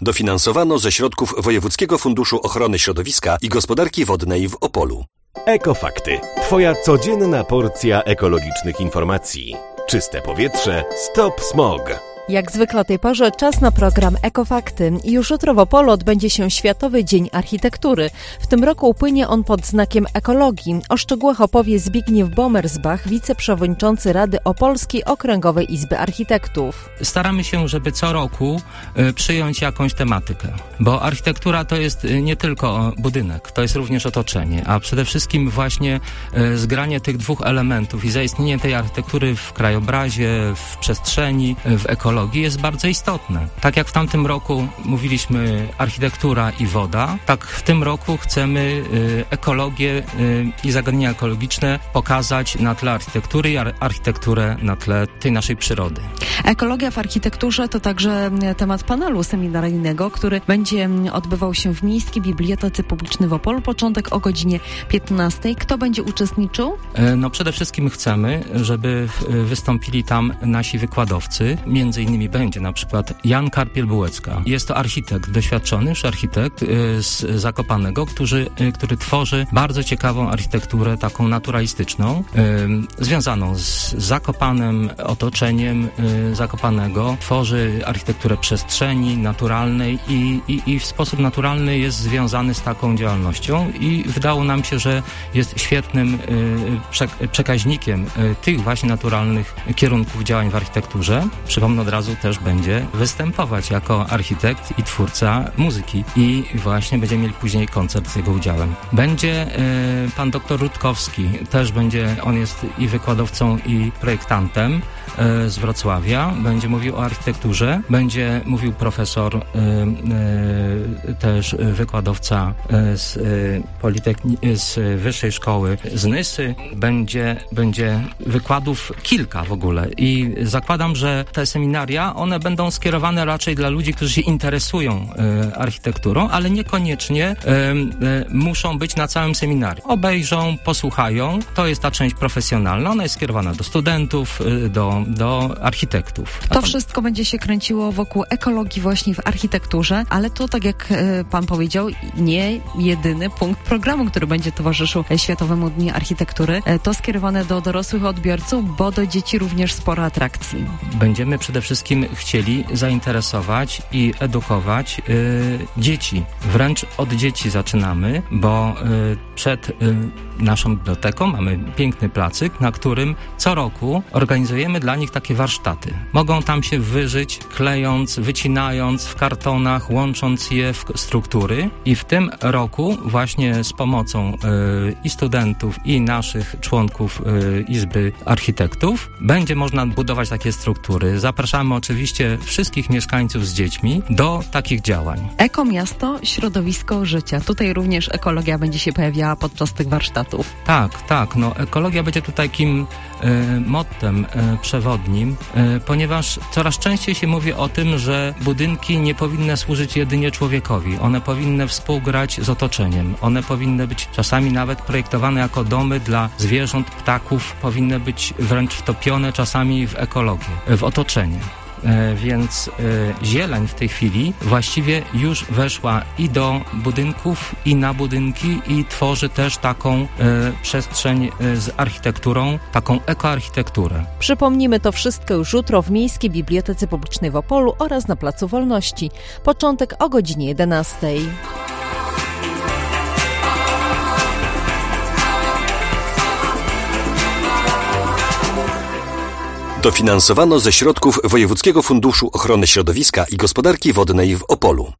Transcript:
Dofinansowano ze środków Wojewódzkiego Funduszu Ochrony Środowiska i Gospodarki Wodnej w Opolu. Ekofakty. Twoja codzienna porcja ekologicznych informacji. Czyste powietrze. Stop smog. Jak zwykle o tej porze czas na program Ekofakty. Już jutro w Opolu odbędzie się Światowy Dzień Architektury. W tym roku upłynie on pod znakiem ekologii. O szczegółach opowie Zbigniew Bomersbach, wiceprzewodniczący Rady Opolskiej Okręgowej Izby Architektów. Staramy się, żeby co roku przyjąć jakąś tematykę, bo architektura to jest nie tylko budynek, to jest również otoczenie, a przede wszystkim właśnie zgranie tych dwóch elementów i zaistnienie tej architektury w krajobrazie, w przestrzeni, w ekologii jest bardzo istotne. Tak jak w tamtym roku mówiliśmy architektura i woda, tak w tym roku chcemy ekologię i zagadnienia ekologiczne pokazać na tle architektury i architekturę na tle tej naszej przyrody. Ekologia w architekturze to także temat panelu seminaryjnego, który będzie odbywał się w Miejskiej Bibliotece Publicznej w Opolu. Początek o godzinie 15. Kto będzie uczestniczył? No przede wszystkim chcemy, żeby wystąpili tam nasi wykładowcy. Między innymi będzie na przykład Jan Karpiel-Bułecka. Jest to architekt, doświadczony już architekt z Zakopanego, który tworzy bardzo ciekawą architekturę, taką naturalistyczną, związaną z Zakopanem, otoczeniem Zakopanego. Tworzy architekturę przestrzeni naturalnej i w sposób naturalny jest związany z taką działalnością i wydało nam się, że jest świetnym przekaźnikiem tych właśnie naturalnych kierunków działań w architekturze. Przypomnę, od razu też będzie występować jako architekt i twórca muzyki i właśnie będziemy mieli później koncert z jego udziałem. Będzie pan doktor Rutkowski, też będzie, on jest i wykładowcą i projektantem z Wrocławia, będzie mówił o architekturze, będzie mówił profesor, też wykładowca z Wyższej Szkoły z Nysy, będzie wykładów kilka w ogóle i zakładam, że te seminaria, one będą skierowane raczej dla ludzi, którzy się interesują architekturą, ale niekoniecznie muszą być na całym seminarium. Obejrzą, posłuchają, to jest ta część profesjonalna, ona jest skierowana do studentów, do architektów. To wszystko będzie się kręciło wokół ekologii właśnie w architekturze, ale to, tak jak pan powiedział, nie jedyny punkt programu, który będzie towarzyszył Światowemu Dni Architektury. To skierowane do dorosłych odbiorców, bo do dzieci również sporo atrakcji. Będziemy przede wszystkim chcieli zainteresować i edukować dzieci. Wręcz od dzieci zaczynamy, bo przed naszą biblioteką mamy piękny placyk, na którym co roku organizujemy dla nich takie warsztaty. Mogą tam się wyżyć, klejąc, wycinając w kartonach, łącząc je w struktury i w tym roku właśnie z pomocą i studentów, i naszych członków Izby Architektów będzie można budować takie struktury. Zapraszamy oczywiście wszystkich mieszkańców z dziećmi do takich działań. Ekomiasto, środowisko, życia. Tutaj również ekologia będzie się pojawiała podczas tych warsztatów. Tak. No, ekologia będzie tutaj takim mottem przewodnim, ponieważ coraz częściej się mówi o tym, że budynki nie powinny służyć jedynie człowiekowi. One powinny współgrać z otoczeniem. One powinny być czasami nawet projektowane jako domy dla zwierząt, ptaków. Powinny być wręcz wtopione czasami w ekologię, w otoczenie. Więc zieleń w tej chwili właściwie już weszła i do budynków, i na budynki i tworzy też taką przestrzeń z architekturą, taką ekoarchitekturę. Przypomnimy to wszystko już jutro w Miejskiej Bibliotece Publicznej w Opolu oraz na Placu Wolności. Początek o godzinie 11. Dofinansowano ze środków Wojewódzkiego Funduszu Ochrony Środowiska i Gospodarki Wodnej w Opolu.